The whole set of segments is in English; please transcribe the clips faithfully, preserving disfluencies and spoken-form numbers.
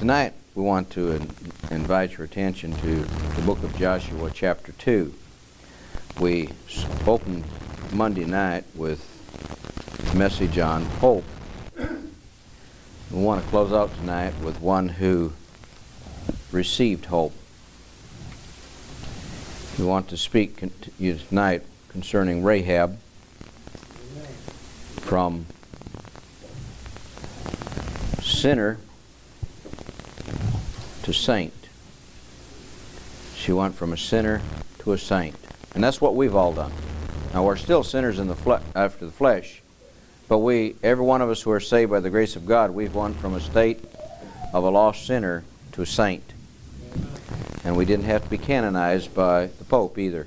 tonight we want to in, invite your attention to the book of Joshua chapter two. We opened Monday night with a message on hope. We want to close out tonight with one who received hope. We want to speak to you tonight concerning Rahab, from sinner to saint. She went from a sinner to a saint. And that's what we've all done. Now, we're still sinners in the fle- after the flesh, but we, every one of us who are saved by the grace of God, we've gone from a state of a lost sinner to a saint. And we didn't have to be canonized by the Pope either.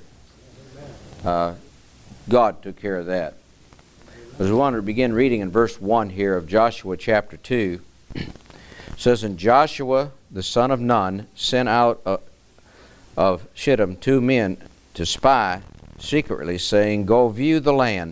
Uh, God took care of that. As we want to begin reading in verse one here of Joshua chapter two, it says, "And Joshua the son of Nun sent out uh, of Shittim two men to spy secretly, saying, Go view the land,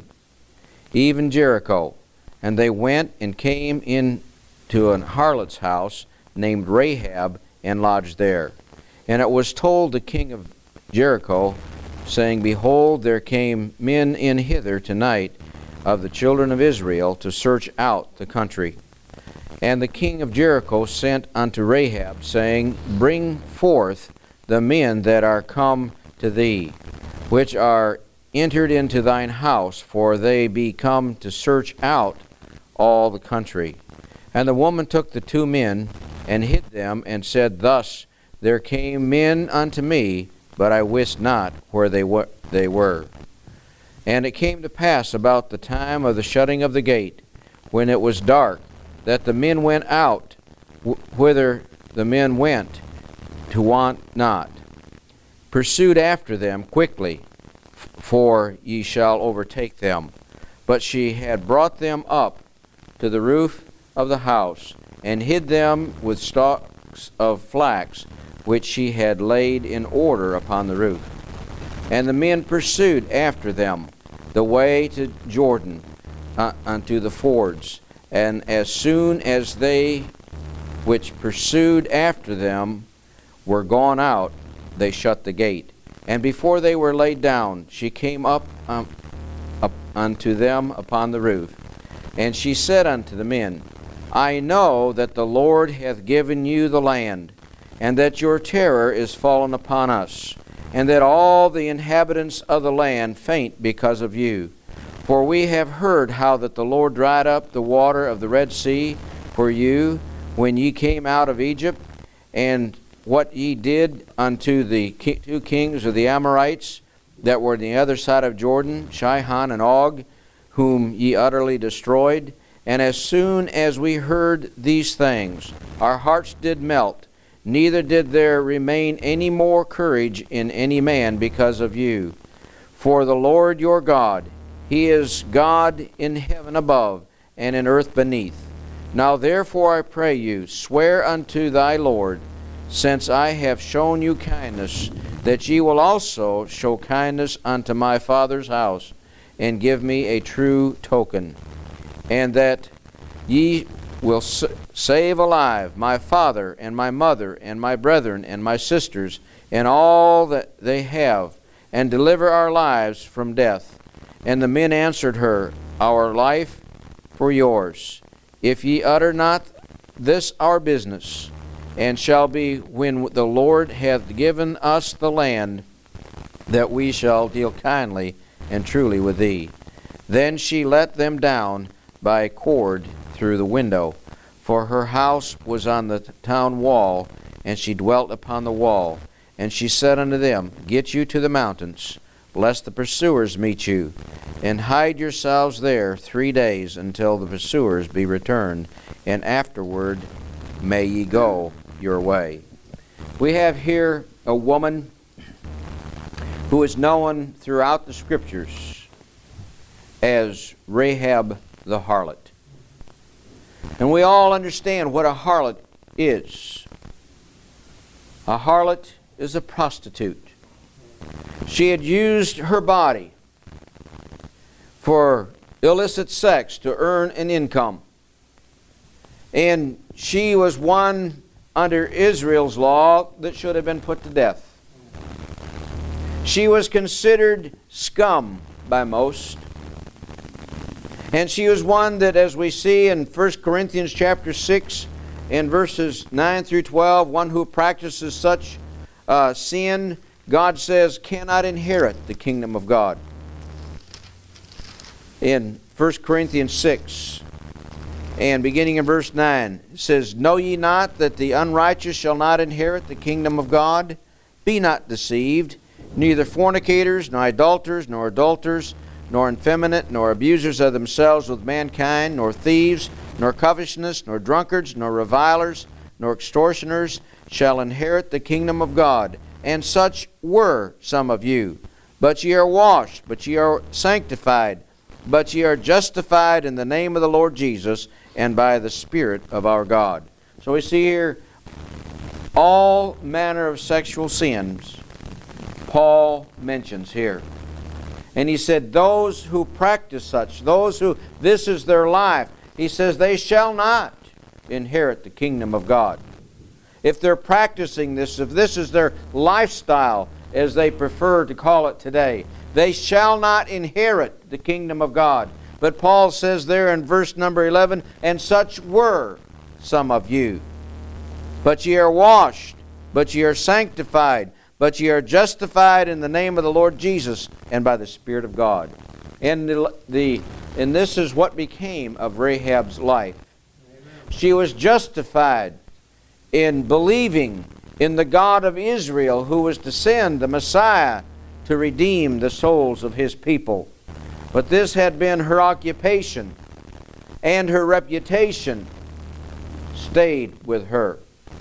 even Jericho. And they went and came in to an harlot's house named Rahab, and lodged there. And it was told the king of Jericho, saying, Behold, there came men in hither tonight of the children of Israel to search out the country. And the king of Jericho sent unto Rahab, saying, Bring forth the men that are come to thee, which are entered into thine house, for they be come to search out all the country. And the woman took the two men, and hid them, and said, Thus there came men unto me, but I wist not where they wa- they were. And it came to pass about the time of the shutting of the gate, when it was dark, that the men went out, wh- whither the men went, to want not. Pursued after them quickly, f- for ye shall overtake them. But she had brought them up to the roof of the house, and hid them with stalks of flax, which she had laid in order upon the roof. And the men pursued after them the way to Jordan, uh, unto the fords. And as soon as they which pursued after them were gone out, they shut the gate. And before they were laid down, she came up, um, up unto them upon the roof. And she said unto the men, I know that the Lord hath given you the land, and that your terror is fallen upon us, and that all the inhabitants of the land faint because of you. For we have heard how that the Lord dried up the water of the Red Sea for you when ye came out of Egypt, and what ye did unto the ki- two kings of the Amorites that were on the other side of Jordan, Sihon and Og, whom ye utterly destroyed. And as soon as we heard these things, our hearts did melt, neither did there remain any more courage in any man because of you. For the Lord your God, He is God in heaven above and in earth beneath. Now therefore I pray you, swear unto thy Lord, since I have shown you kindness, that ye will also show kindness unto my father's house, and give me a true token, and that ye will s- save alive my father and my mother and my brethren and my sisters and all that they have, and deliver our lives from death. And the men answered her, Our life for yours, if ye utter not this our business. And shall be when the Lord hath given us the land, that we shall deal kindly and truly with thee. Then she let them down by a cord through the window, for her house was on the town wall, and she dwelt upon the wall. And she said unto them, Get you to the mountains, lest the pursuers meet you, and hide yourselves there three days until the pursuers be returned, and afterward may ye go your way. We have here a woman who is known throughout the Scriptures as Rahab the harlot. And we all understand what a harlot is. A harlot is a prostitute. She had used her body for illicit sex to earn an income. And she was one under Israel's law that should have been put to death. She was considered scum by most. And she was one that, as we see in First Corinthians chapter six, in verses nine through twelve, one who practices such uh, sin, God says, cannot inherit the kingdom of God. In First Corinthians six, and beginning in verse nine, it says, Know ye not that the unrighteous shall not inherit the kingdom of God? Be not deceived, neither fornicators, nor idolaters, nor adulterers, nor effeminate, nor abusers of themselves with mankind, nor thieves, nor covetousness, nor drunkards, nor revilers, nor extortioners shall inherit the kingdom of God. And such were some of you. But ye are washed, but ye are sanctified, but ye are justified in the name of the Lord Jesus, and by the Spirit of our God. So we see here all manner of sexual sins Paul mentions here. And he said, those who practice such, those who, this is their life, he says, they shall not inherit the kingdom of God. If they're practicing this, if this is their lifestyle, as they prefer to call it today, they shall not inherit the kingdom of God. But Paul says there in verse number eleven, and such were some of you. But ye are washed, but ye are sanctified, but ye are justified in the name of the Lord Jesus and by the Spirit of God. And, the, the, and this is what became of Rahab's life. Amen. She was justified in believing in the God of Israel, who was to send the Messiah to redeem the souls of His people. But this had been her occupation, and her reputation stayed with her.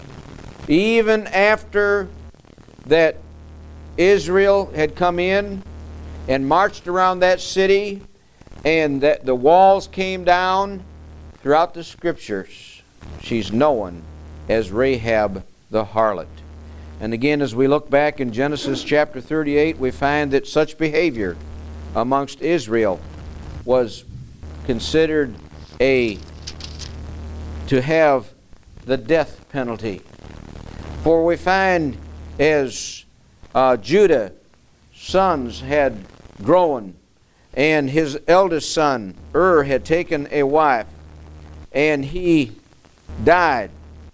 Even after that Israel had come in and marched around that city, and that the walls came down, throughout the Scriptures, she's known as Rahab the harlot. And again, as we look back in Genesis chapter thirty-eight, we find that such behavior amongst Israel was considered a to have the death penalty. For we find as uh, Judah sons had grown, and his eldest son Ur had taken a wife, and he died.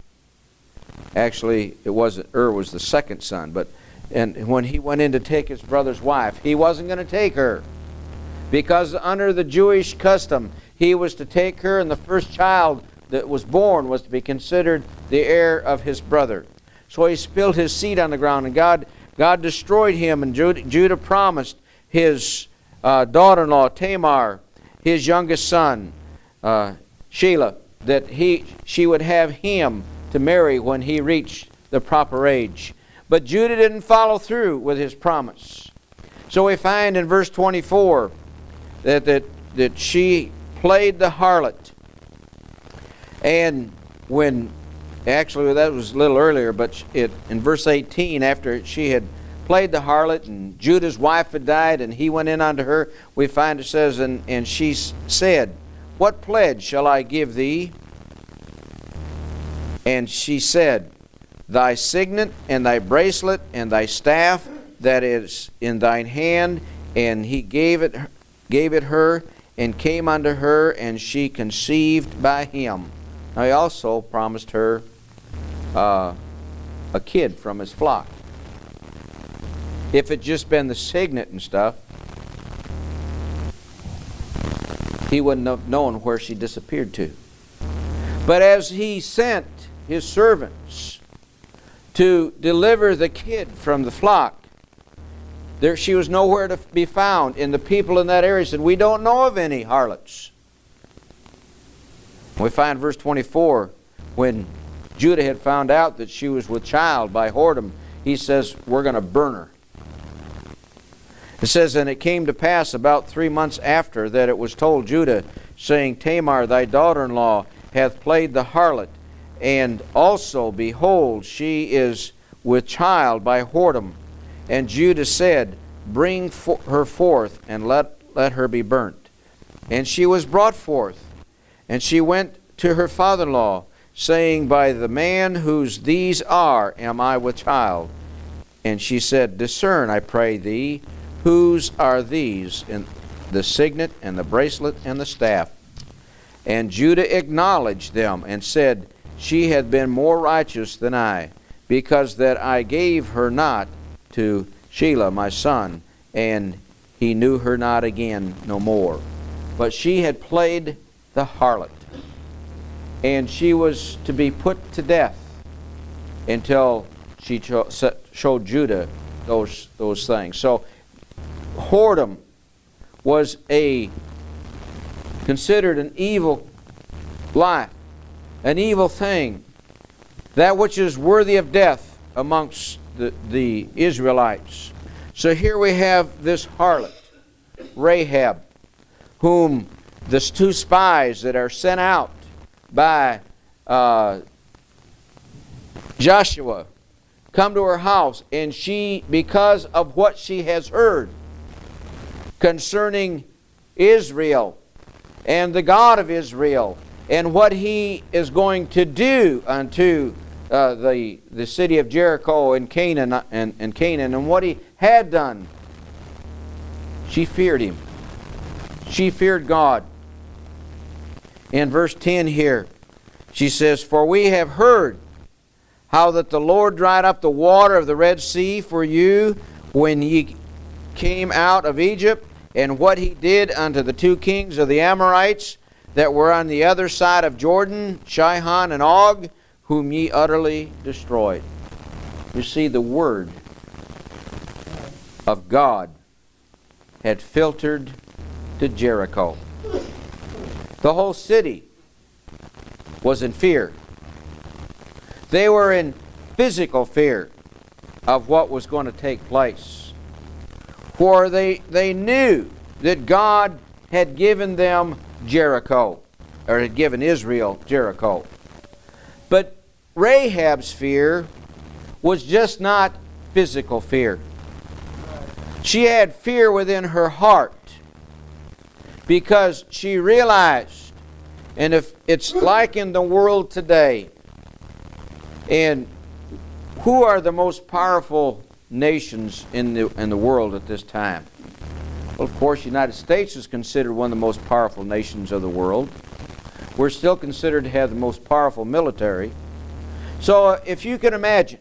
Actually, it wasn't Ur was the second son, but and when he went in to take his brother's wife, he wasn't going to take her, because under the Jewish custom, he was to take her, and the first child that was born was to be considered the heir of his brother. So he spilled his seed on the ground, and God, God destroyed him, and Judah, Judah promised his uh, daughter-in-law, Tamar, his youngest son, uh, Shelah, that he, she would have him to marry when he reached the proper age. But Judah didn't follow through with his promise. So we find in verse twenty-four that, that, that she played the harlot. And when, actually that was a little earlier, but it, in verse eighteen, after she had played the harlot and Judah's wife had died and he went in unto her, we find it says, and, and she said, What pledge shall I give thee? And she said, Thy signet and thy bracelet and thy staff that is in thine hand. And he gave it, gave it her, and came unto her, and she conceived by him. Now he also promised her uh, a kid from his flock. If it just been the signet and stuff, he wouldn't have known where she disappeared to. But as he sent his servants to deliver the kid from the flock, there she was nowhere to be found. And the people in that area said, We don't know of any harlots. We find verse twenty-four, when Judah had found out that she was with child by whoredom, he says, We're going to burn her. It says, And it came to pass about three months after that it was told Judah, saying, Tamar, thy daughter-in-law, hath played the harlot, and also, behold, she is with child by whoredom. And Judah said, Bring for her forth, and let, let her be burnt. And she was brought forth, and she went to her father-in-law, saying, By the man whose these are am I with child. And she said, Discern, I pray thee, whose are these, in the signet and the bracelet and the staff. And Judah acknowledged them and said, She had been more righteous than I, because that I gave her not to Shelah my son, and he knew her not again no more. But she had played the harlot, and she was to be put to death until she cho- showed Judah those, those things. So whoredom was a considered an evil life, an evil thing, that which is worthy of death amongst the, the Israelites. So here we have this harlot, Rahab, whom the two spies that are sent out by uh, Joshua come to her house, and she, because of what she has heard concerning Israel and the God of Israel and what He is going to do unto uh, the, the city of Jericho and Canaan, and, and Canaan and what He had done, she feared Him. She feared God. In verse ten here, she says, For we have heard how that the Lord dried up the water of the Red Sea for you when ye came out of Egypt, and what He did unto the two kings of the Amorites that were on the other side of Jordan, Sihon and Og, whom ye utterly destroyed. You see, the word of God had filtered to Jericho. The whole city was in fear. They were in physical fear of what was going to take place. For they, they knew that God had given them Jericho, or had given Israel Jericho. But Rahab's fear was just not physical fear. She had fear within her heart, because she realized, and if it's like in the world today, and who are the most powerful nations in the, in the world at this time? Well, of course, the United States is considered one of the most powerful nations of the world. We're still considered to have the most powerful military. So uh, if you can imagine,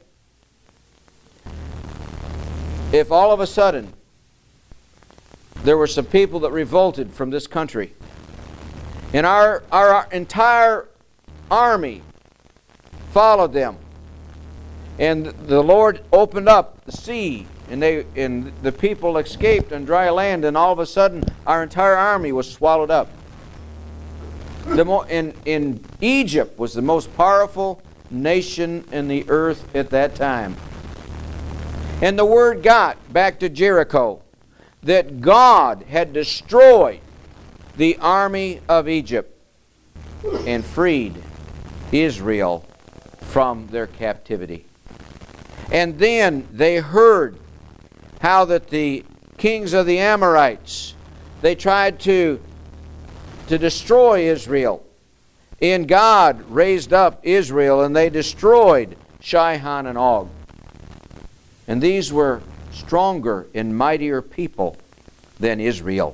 if all of a sudden there were some people that revolted from this country, and our, our, our entire army followed them, and the Lord opened up the sea, and they and the people escaped on dry land, and all of a sudden our entire army was swallowed up. The mo- in, in Egypt was the most powerful nation in the earth at that time. And the word got back to Jericho that God had destroyed the army of Egypt and freed Israel from their captivity. And then they heard how that the kings of the Amorites, they tried to, to destroy Israel. And God raised up Israel, and they destroyed Sihon and Og. And these were stronger and mightier people than Israel.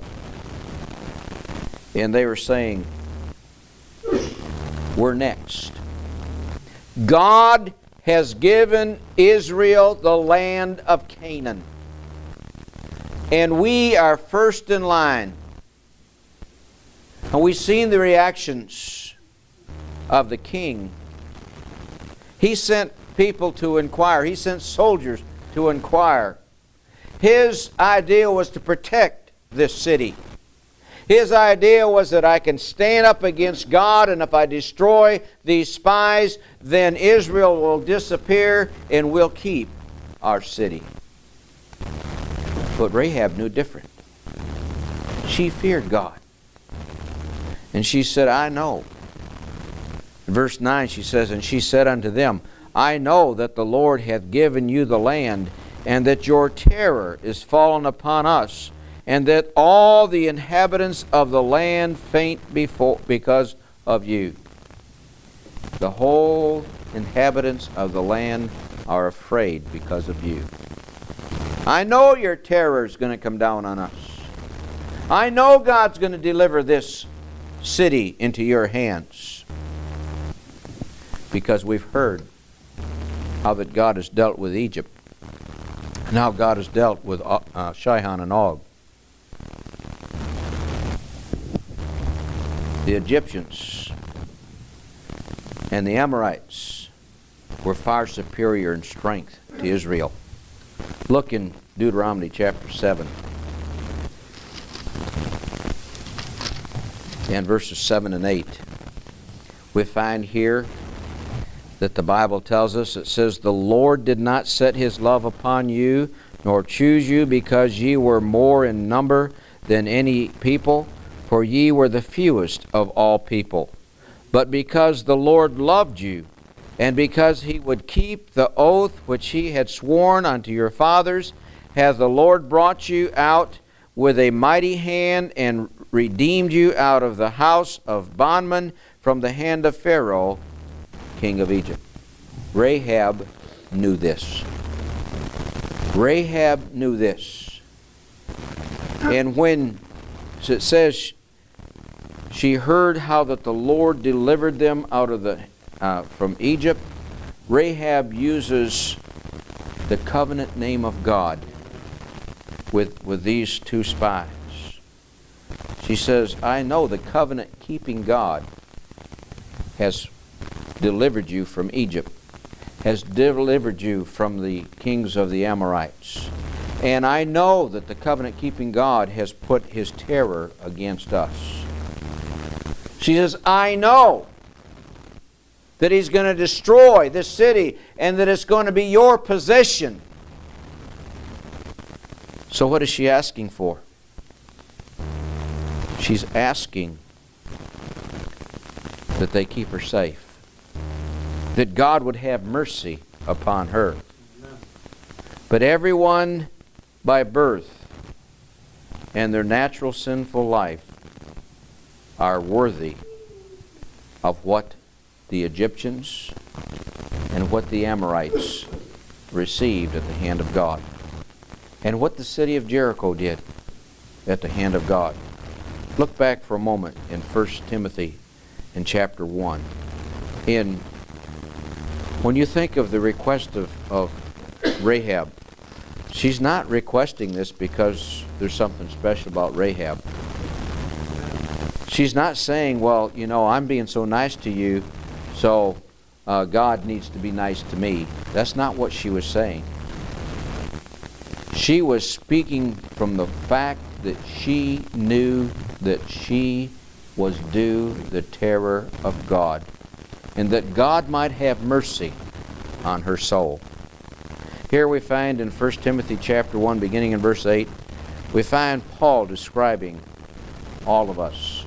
And they were saying, we're next. God has given Israel the land of Canaan, and we are first in line. And we've seen the reactions of the king. He sent people to inquire. He sent soldiers to inquire. His idea was to protect this city. His idea was that I can stand up against God, and if I destroy these spies, then Israel will disappear and we'll keep our city. But Rahab knew different. She feared God. And she said, I know. In verse nine she says, And she said unto them, I know that the Lord hath given you the land, and that your terror is fallen upon us, and that all the inhabitants of the land faint before, because of you. The whole inhabitants of the land are afraid because of you. I know your terror is going to come down on us. I know God's going to deliver this city into your hands, because we've heard how that God has dealt with Egypt, and how God has dealt with uh, Sihon and Og. The Egyptians and the Amorites were far superior in strength to Israel. Look in Deuteronomy chapter seven and verses seven and eight. We find here that the Bible tells us, it says, "The Lord did not set his love upon you, nor choose you, because ye were more in number than any people, for ye were the fewest of all people. But because the Lord loved you, and because he would keep the oath which he had sworn unto your fathers, hath the Lord brought you out with a mighty hand, and redeemed you out of the house of bondmen, from the hand of Pharaoh, king of Egypt." Rahab knew this. Rahab knew this. And when it says she heard how that the Lord delivered them out of the uh, from Egypt, Rahab uses the covenant name of God with, with these two spies. She says, "I know the covenant-keeping God has delivered you from Egypt, has delivered you from the kings of the Amorites. And I know that the covenant-keeping God has put his terror against us." She says, "I know that he's going to destroy this city, and that it's going to be your possession." So what is she asking for? She's asking that they keep her safe, that God would have mercy upon her. But everyone by birth and their natural sinful life are worthy of what the Egyptians and what the Amorites received at the hand of God, and what the city of Jericho did at the hand of God. Look back for a moment in First Timothy in chapter one. In, when you think of the request of, of Rahab, she's not requesting this because there's something special about Rahab. She's not saying, well, you know, I'm being so nice to you, so uh, God needs to be nice to me. That's not what she was saying. She was speaking from the fact that she knew that she was due the terror of God, and that God might have mercy on her soul. Here we find in First Timothy chapter one, beginning in verse eight, we find Paul describing all of us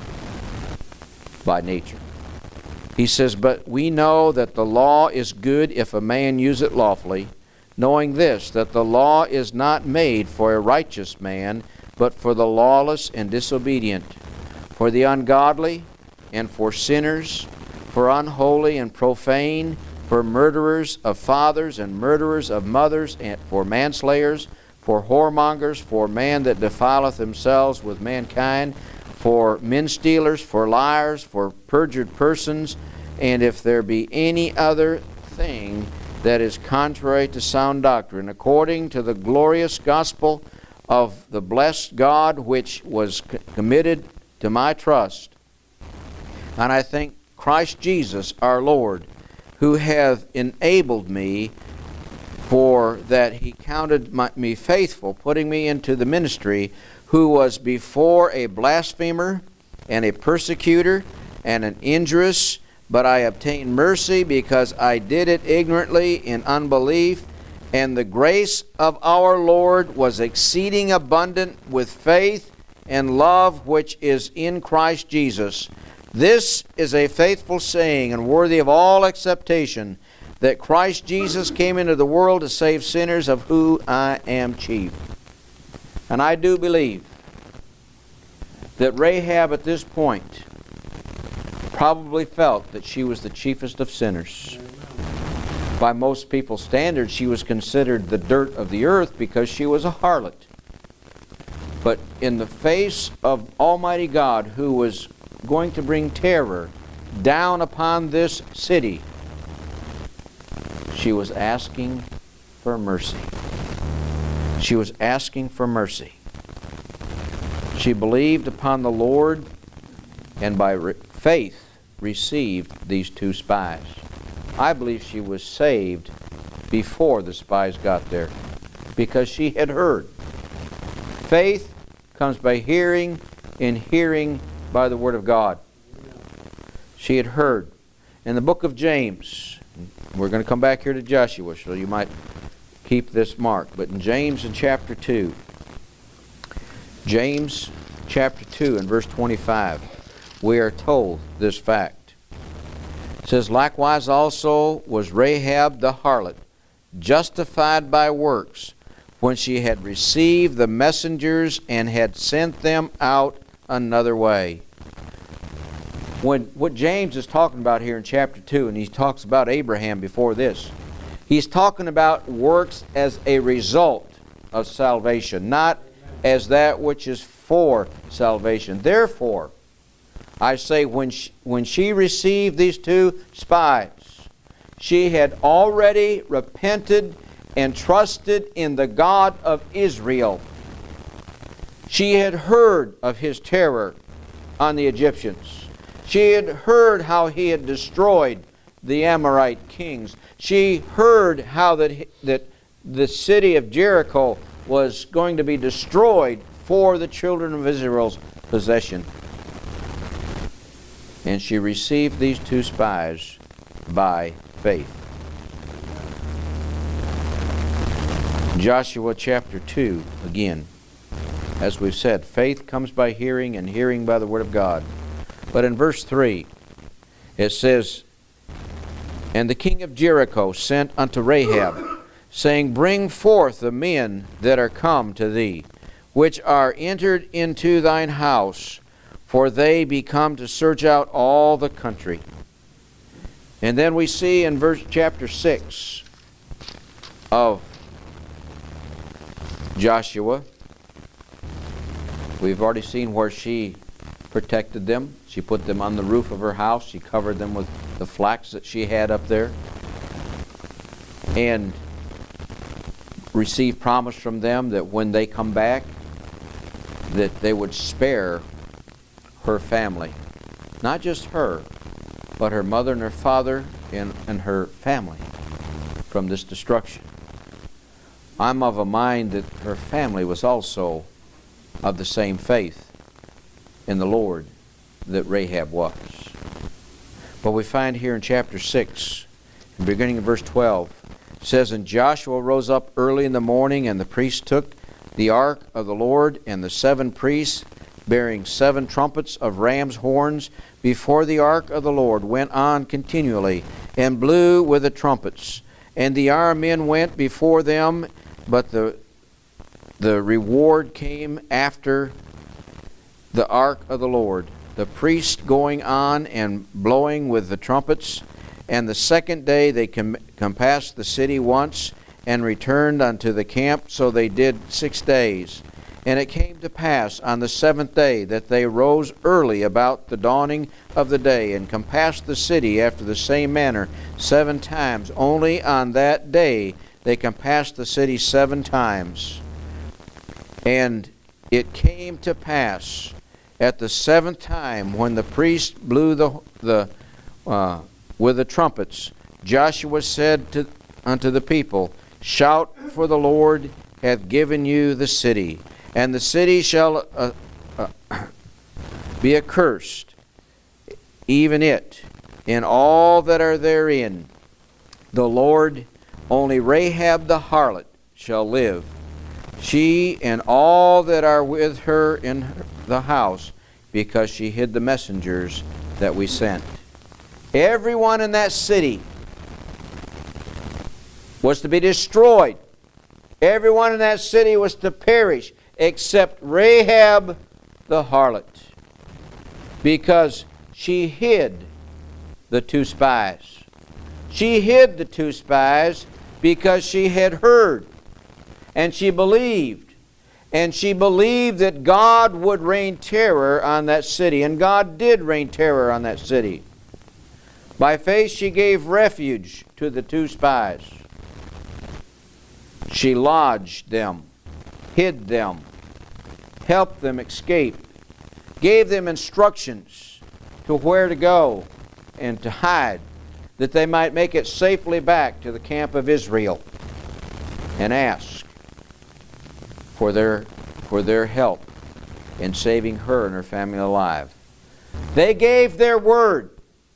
by nature. He says, "But we know that the law is good if a man use it lawfully, knowing this, that the law is not made for a righteous man, but for the lawless and disobedient, for the ungodly, and for sinners, for unholy and profane, for murderers of fathers and murderers of mothers, and for manslayers, for whoremongers, for man that defileth themselves with mankind, for men stealers, for liars, for perjured persons, and if there be any other thing that is contrary to sound doctrine, according to the glorious gospel of the blessed God, which was committed to my trust. And I thank Christ Jesus our Lord, who hath enabled me, for that he counted my, me faithful, putting me into the ministry, who was before a blasphemer and a persecutor and an injurious, but I obtained mercy because I did it ignorantly in unbelief. And the grace of our Lord was exceeding abundant with faith and love which is in Christ Jesus. This is a faithful saying and worthy of all acceptation, that Christ Jesus came into the world to save sinners, of whom I am chief." And I do believe that Rahab at this point probably felt that she was the chiefest of sinners. By most people's standards, she was considered the dirt of the earth because she was a harlot. But in the face of Almighty God, who was going to bring terror down upon this city, she was asking for mercy. She was asking for mercy. She believed upon the Lord, and by re- faith received these two spies. I believe she was saved before the spies got there, because she had heard. Faith comes by hearing, and hearing by the Word of God. She had heard. In the book of James, we're going to come back here to Joshua, so you might keep this mark. But in James in chapter two, James chapter two and verse twenty-five, we are told this fact. It says, likewise also was Rahab the harlot justified by works, when she had received the messengers and had sent them out another way. When what James is talking about here in chapter two, and he talks about Abraham before this, he's talking about works as a result of salvation, not as that which is for salvation. Therefore, I say when she, when she received these two spies, she had already repented and trusted in the God of Israel. She had heard of His terror on the Egyptians. She had heard how He had destroyed the Amorite kings. She heard how that, that the city of Jericho was going to be destroyed for the children of Israel's possession. And she received these two spies by faith. Joshua chapter two, again, as we've said, faith comes by hearing, and hearing by the Word of God. But in verse three, it says, and the king of Jericho sent unto Rahab, saying, bring forth the men that are come to thee, which are entered into thine house, for they be come to search out all the country. And then we see in verse chapter six of Joshua, we've already seen where she protected them. She put them on the roof of her house. She covered them with the flax that she had up there, and received promise from them that when they come back, that they would spare her family. Not just her, but her mother and her father and, and her family from this destruction. I'm of a mind that her family was also of the same faith in the Lord that Rahab was. But we find here in chapter six, beginning in verse twelve, it says, and Joshua rose up early in the morning, and the priests took the ark of the Lord, and the seven priests, bearing seven trumpets of ram's horns before the ark of the Lord, went on continually, and blew with the trumpets. And the armed men went before them, but the, the reward came after the ark of the Lord, the priest going on and blowing with the trumpets. And the second day they com- compassed the city once, and returned unto the camp. So they did six days. And it came to pass on the seventh day that they rose early about the dawning of the day, and compassed the city after the same manner seven times. Only on that day they compassed the city seven times. And it came to pass at the seventh time, when the priest blew the the uh, with the trumpets, Joshua said to, unto the people, shout, for the Lord hath given you the city, and the city shall uh, uh, be accursed, even it, and all that are therein. The Lord, only Rahab the harlot shall live, she and all that are with her in the house, because she hid the messengers that we sent. Everyone in that city was to be destroyed. Everyone in that city was to perish, except Rahab the harlot, because she hid the two spies. She hid the two spies because she had heard and she believed. And she believed that God would rain terror on that city. And God did rain terror on that city. By faith she gave refuge to the two spies. She lodged them, hid them, helped them escape, gave them instructions to where to go and to hide, that they might make it safely back to the camp of Israel, and ask for their, for their help in saving her and her family alive. They gave their word,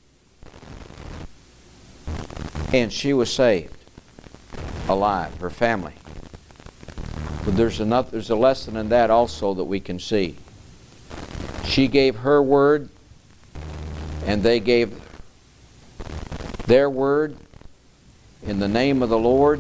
and she was saved, alive, her family. But there's another, there's a lesson in that also that we can see. She gave her word, and they gave their word in the name of the Lord,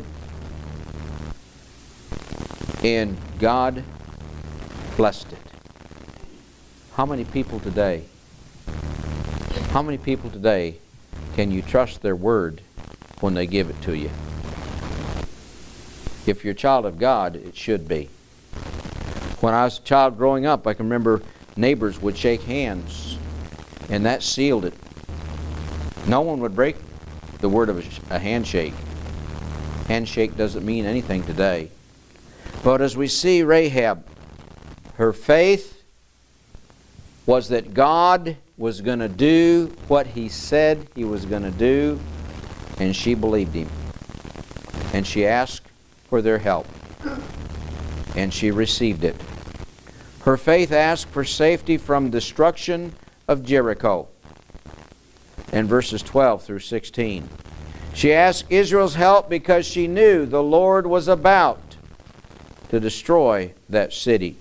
and God blessed it. How many people today, how many people today can you trust their word when they give it to you? If you're a child of God, it should be. When I was a child growing up, I can remember neighbors would shake hands, and that sealed it. No one would break the word of a handshake. Handshake doesn't mean anything today. But as we see Rahab, her faith was that God was going to do what He said He was going to do, and she believed Him. And she asked for their help, and she received it. Her faith asked for safety from destruction of Jericho. In verses twelve through sixteen. She asked Israel's help because she knew the Lord was about to destroy that city.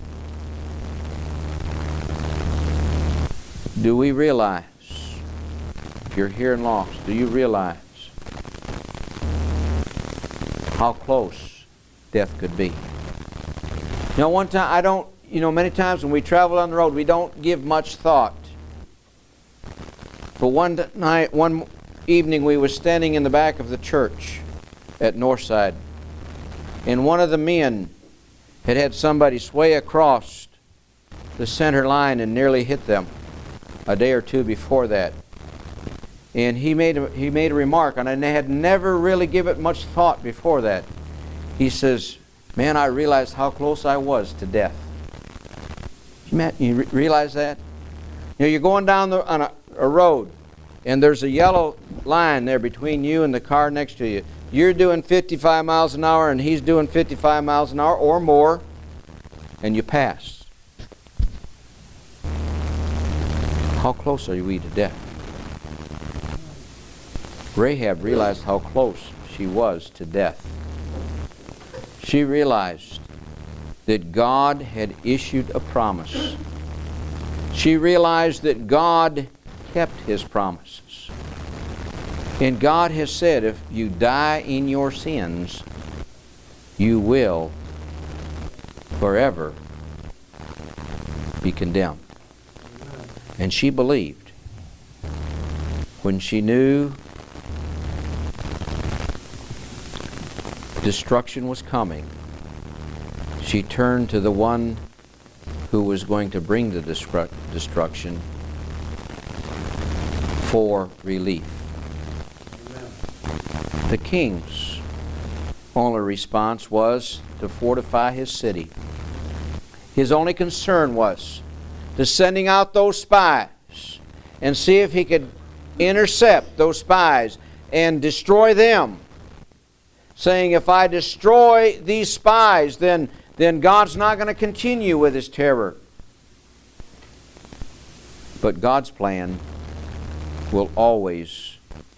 Do we realize, if you're here and lost, do you realize how close death could be? You know, one time, I don't, you know, many times when we travel on the road, we don't give much thought. But one night, one evening, we were standing in the back of the church at Northside, and one of the men had had somebody sway across the center line and nearly hit them a day or two before that. And he made a, he made a remark, and I had never really given it much thought before that. He says, "Man, I realized how close I was to death." Matt, you re- realize that? You know, you're going down the, on a, a road, and there's a yellow line there between you and the car next to you. You're doing fifty-five miles an hour, and he's doing fifty-five miles an hour or more, and you pass. How close are we to death? Rahab realized how close she was to death. She realized that God had issued a promise. She realized that God kept His promises. And God has said, if you die in your sins, you will forever be condemned. And she believed. When she knew destruction was coming, she turned to the one who was going to bring the destru- destruction for relief. Amen. The king's only response was to fortify his city. His only concern was to sending out those spies and see if he could intercept those spies and destroy them, saying, if I destroy these spies, then, then God's not going to continue with His terror. But God's plan will always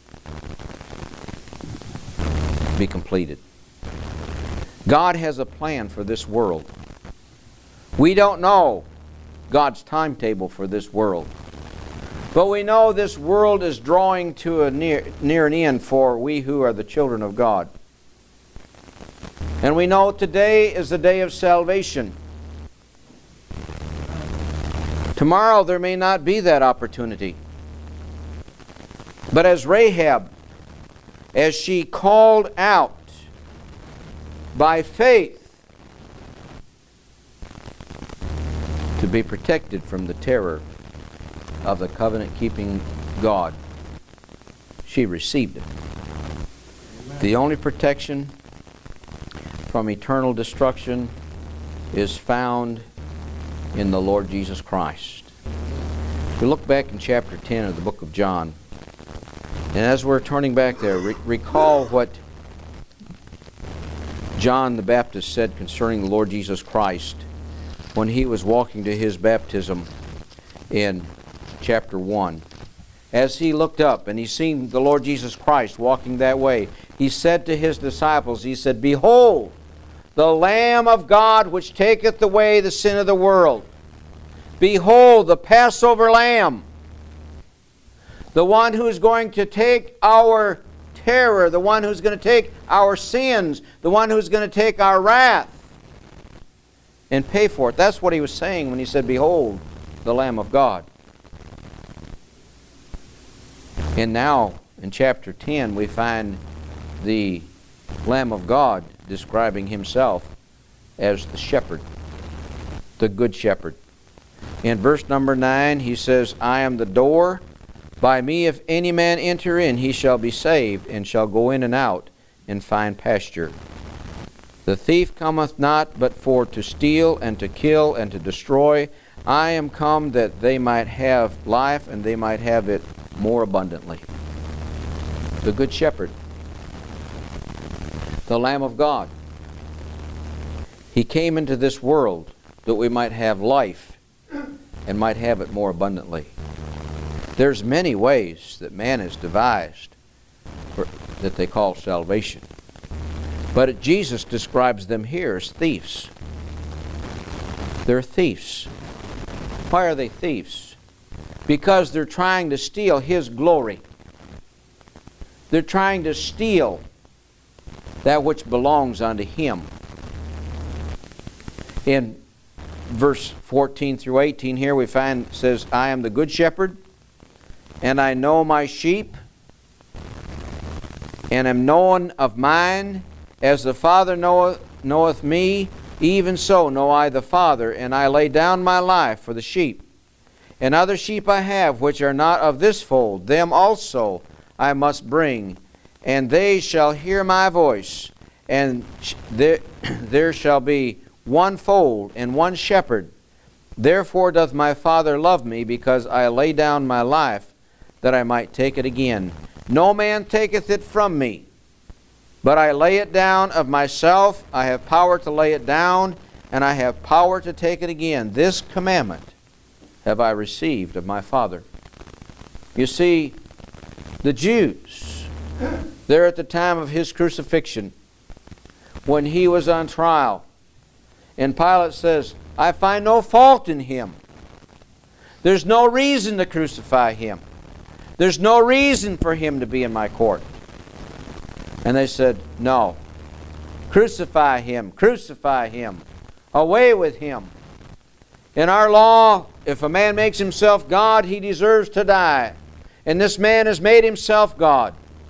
be completed. God has a plan for this world. We don't know God's timetable for this world. But we know this world is drawing to a near, near an end for we who are the children of God. And we know today is the day of salvation. Tomorrow there may not be that opportunity. But as Rahab, as she called out by faith to be protected from the terror of the covenant-keeping God, she received it. Amen. The only protection from eternal destruction is found in the Lord Jesus Christ. We look back in chapter ten of the book of John, and as we're turning back there, re recall what John the Baptist said concerning the Lord Jesus Christ when he was walking to his baptism in chapter one. As he looked up and he seen the Lord Jesus Christ walking that way, he said to his disciples, he said, "Behold, the Lamb of God which taketh away the sin of the world. Behold, the Passover Lamb, the one who's going to take our terror, the one who's going to take our sins, the one who's going to take our wrath and pay for it." That's what he was saying when he said, "Behold, the Lamb of God." And now, in chapter ten, we find the Lamb of God describing himself as the shepherd, the good shepherd. In verse number nine, he says, "I am the door. By me if any man enter in, he shall be saved, and shall go in and out, and find pasture. The thief cometh not, but for to steal, and to kill, and to destroy. I am come that they might have life, and they might have it more abundantly." The Good Shepherd, the Lamb of God. He came into this world that we might have life and might have it more abundantly. There's many ways that man has devised for, that they call salvation. But Jesus describes them here as thieves. They're thieves. Why are they thieves? Because they're trying to steal His glory. They're trying to steal that which belongs unto Him. In verse fourteen through eighteen here we find, it says, "I am the good shepherd, and I know my sheep, and am known of mine, as the Father knoweth, knoweth me, even so know I the Father, and I lay down my life for the sheep. And other sheep I have, which are not of this fold, them also I must bring, and they shall hear my voice, and there, there shall be one fold and one shepherd. Therefore doth my Father love me, because I lay down my life, that I might take it again. No man taketh it from me, but I lay it down of myself. I have power to lay it down, and I have power to take it again. This commandment have I received of my Father." You see, the Jews, there at the time of His crucifixion, when He was on trial, and Pilate says, "I find no fault in Him. There's no reason to crucify Him. There's no reason for Him to be in my court." And they said, "No. Crucify Him. Crucify Him. Away with Him. In our law, if a man makes himself God, he deserves to die. And this man has made himself God."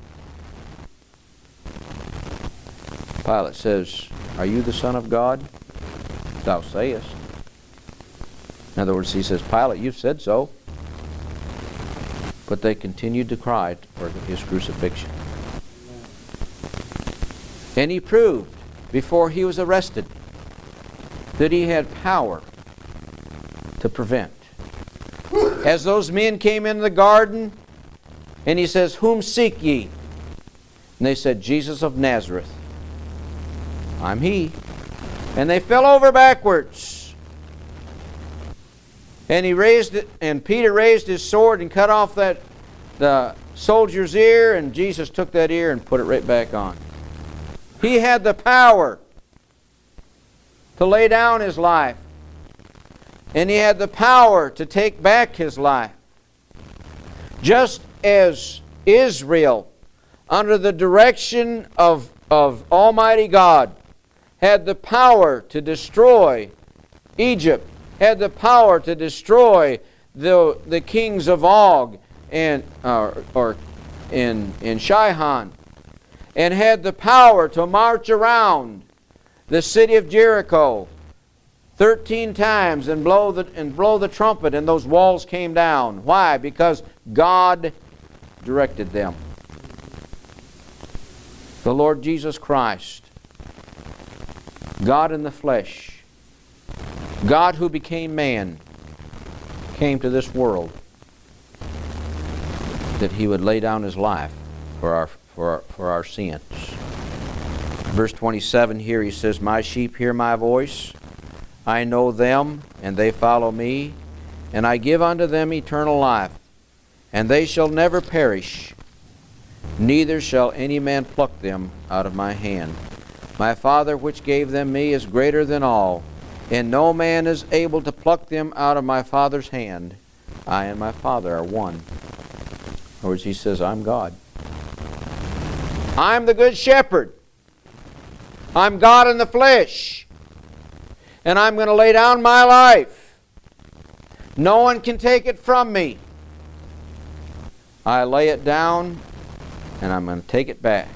Pilate says, "Are you the Son of God? Thou sayest." In other words, he says, "Pilate, you've said so." But they continued to cry for His crucifixion. And He proved, before He was arrested, that He had power to prevent. As those men came into the garden, and He says, "Whom seek ye?" And they said, "Jesus of Nazareth." "I'm He." And they fell over backwards. And he raised it, and Peter raised his sword and cut off that the soldier's ear, and Jesus took that ear and put it right back on. He had the power to lay down His life. And He had the power to take back His life. Just as Israel, under the direction of, of Almighty God, had the power to destroy Egypt, had the power to destroy the, the kings of Og, and uh, or in, in Shihon, and had the power to march around the city of Jericho thirteen times and blow the, and blow the trumpet, and those walls came down. Why? Because God directed them. The Lord Jesus Christ, God in the flesh, God who became man, came to this world that He would lay down His life for our, for our, for our sins. Verse twenty-seven here, He says, "My sheep hear my voice. I know them, and they follow me. And I give unto them eternal life, and they shall never perish. Neither shall any man pluck them out of my hand. My Father which gave them me is greater than all, and no man is able to pluck them out of my Father's hand. I and my Father are one." In other words, He says, I'm God. I'm the good shepherd. I'm God in the flesh. And I'm going to lay down my life. No one can take it from me. I lay it down, and I'm going to take it back.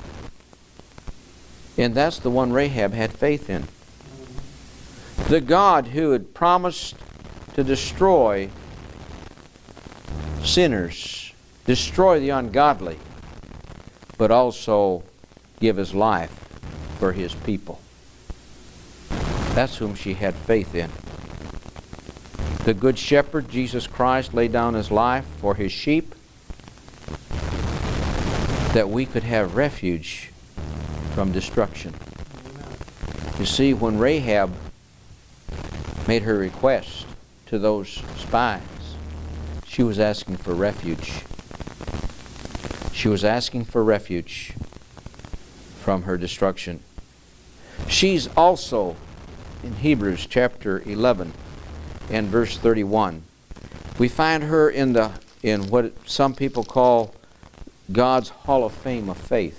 And that's the one Rahab had faith in. The God who had promised to destroy sinners, destroy the ungodly, but also give His life for His people. That's whom she had faith in. The Good Shepherd, Jesus Christ, laid down His life for His sheep, that we could have refuge from destruction. You see, when Rahab made her request to those spies, she was asking for refuge. She was asking for refuge from her destruction. She's also, in Hebrews chapter eleven and verse thirty-one, we find her in the in what some people call God's Hall of Fame of faith.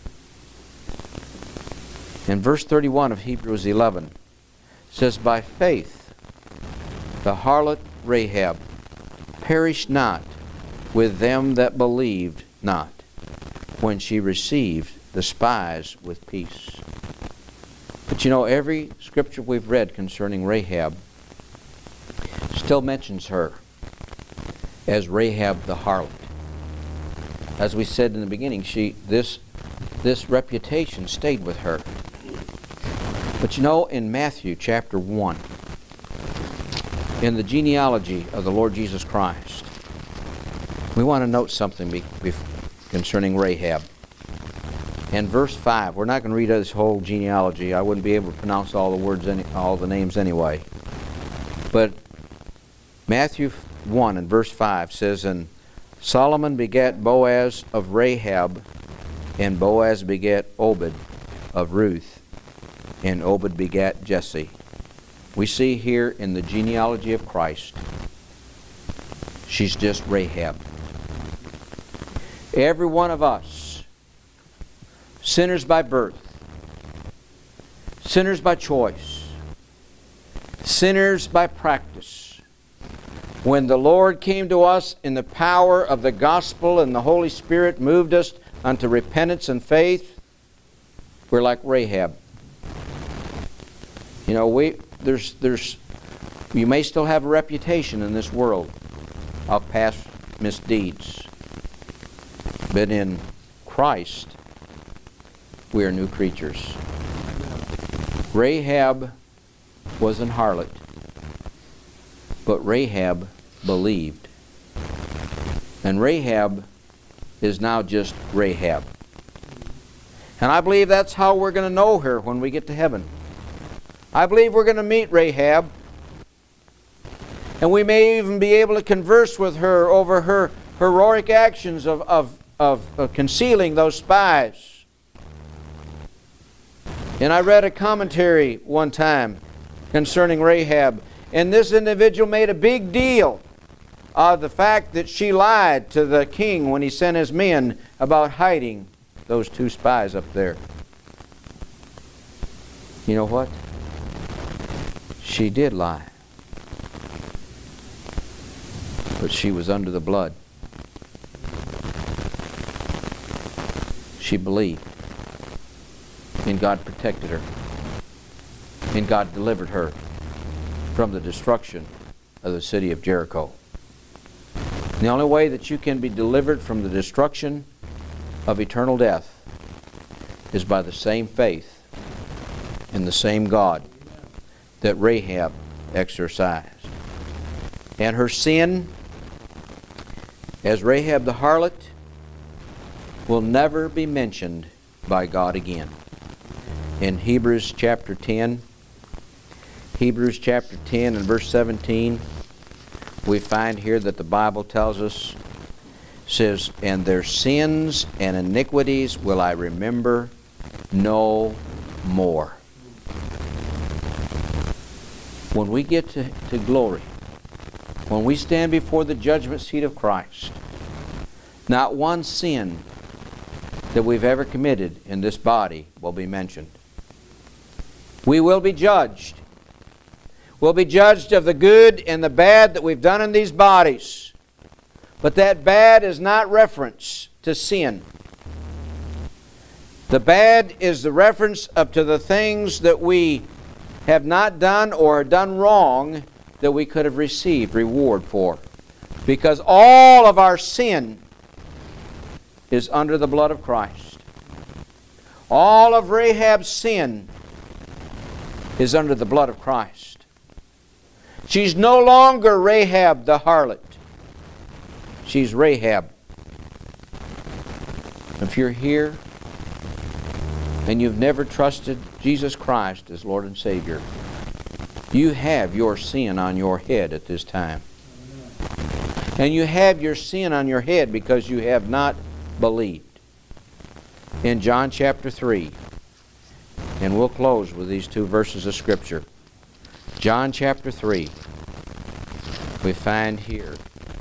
In verse thirty-one of Hebrews eleven, it says, "By faith the harlot Rahab perished not with them that believed not, when she received the spies with peace." But you know, every scripture we've read concerning Rahab still mentions her as Rahab the harlot. As we said in the beginning, she this this reputation stayed with her. But you know, in Matthew chapter one, in the genealogy of the Lord Jesus Christ, we want to note something be, be, concerning Rahab. In verse five, we're not going to read this whole genealogy. I wouldn't be able to pronounce all the words, any, all the names anyway. But Matthew one and verse five says, "And Solomon begat Boaz of Rahab, and Boaz begat Obed of Ruth, and Obed begat Jesse." We see here in the genealogy of Christ, she's just Rahab. Every one of us, sinners by birth, sinners by choice, sinners by practice, when the Lord came to us in the power of the gospel and the Holy Spirit moved us unto repentance and faith, we're like Rahab. You know, we there's there's you may still have a reputation in this world of past misdeeds, but in Christ we are new creatures. Rahab was an harlot, but Rahab believed. And Rahab is now just Rahab. And I believe that's how we're going to know her when we get to heaven. I believe we're going to meet Rahab. And we may even be able to converse with her over her heroic actions of, of, of, of concealing those spies. And I read a commentary one time concerning Rahab. And this individual made a big deal of the fact that she lied to the king when he sent his men about hiding those two spies up there. You know what? She did lie. But she was under the blood. She believed. And God protected her. And God delivered her from the destruction of the city of Jericho. The only way that you can be delivered from the destruction of eternal death is by the same faith in the same God that Rahab exercised. And her sin, as Rahab the harlot, will never be mentioned by God again. In Hebrews chapter ten, Hebrews chapter ten and verse seventeen, we find here that the Bible tells us, says, "And their sins and iniquities will I remember no more." When we get to, to glory, when we stand before the judgment seat of Christ, not one sin that we've ever committed in this body will be mentioned. We will be judged. We'll be judged of the good and the bad that we've done in these bodies. But that bad is not reference to sin. The bad is the reference up to the things that we have not done or done wrong that we could have received reward for. Because all of our sin is under the blood of Christ. All of Rahab's sin is under the blood of Christ. She's no longer Rahab the harlot. She's Rahab. If you're here and you've never trusted Jesus Christ as Lord and Savior, you have your sin on your head at this time. And you have your sin on your head because you have not believed. In John chapter three, and we'll close with these two verses of Scripture. John chapter three, we find here,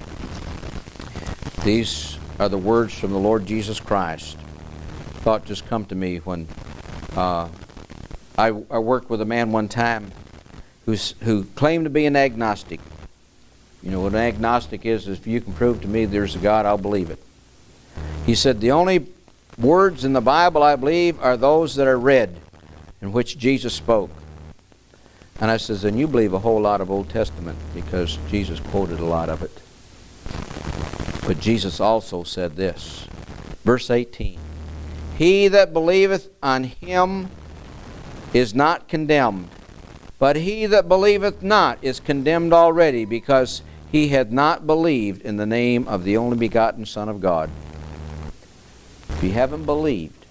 these are the words from the Lord Jesus Christ. Thought just come to me when uh, I, I worked with a man one time who's, who claimed to be an agnostic. You know what an agnostic is? If you can prove to me there's a God, I'll believe it. He said, the only words in the Bible I believe are those that are read, in which Jesus spoke. And I says, then you believe a whole lot of Old Testament, because Jesus quoted a lot of it. But Jesus also said this, verse eighteen, he that believeth on him is not condemned, but he that believeth not is condemned already, because he had not believed in the name of the only begotten Son of God. If you haven't believed,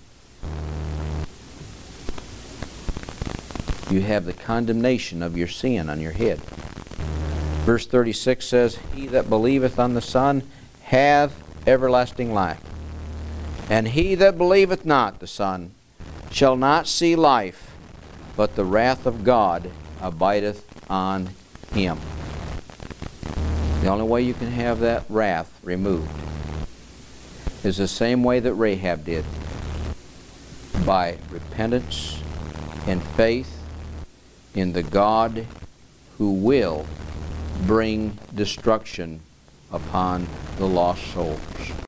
you have the condemnation of your sin on your head. Verse thirty-six says, he that believeth on the Son hath everlasting life. And he that believeth not the Son shall not see life, but the wrath of God abideth on him. The only way you can have that wrath removed is the same way that Rahab did, by repentance and faith in the God who will bring destruction upon the lost souls.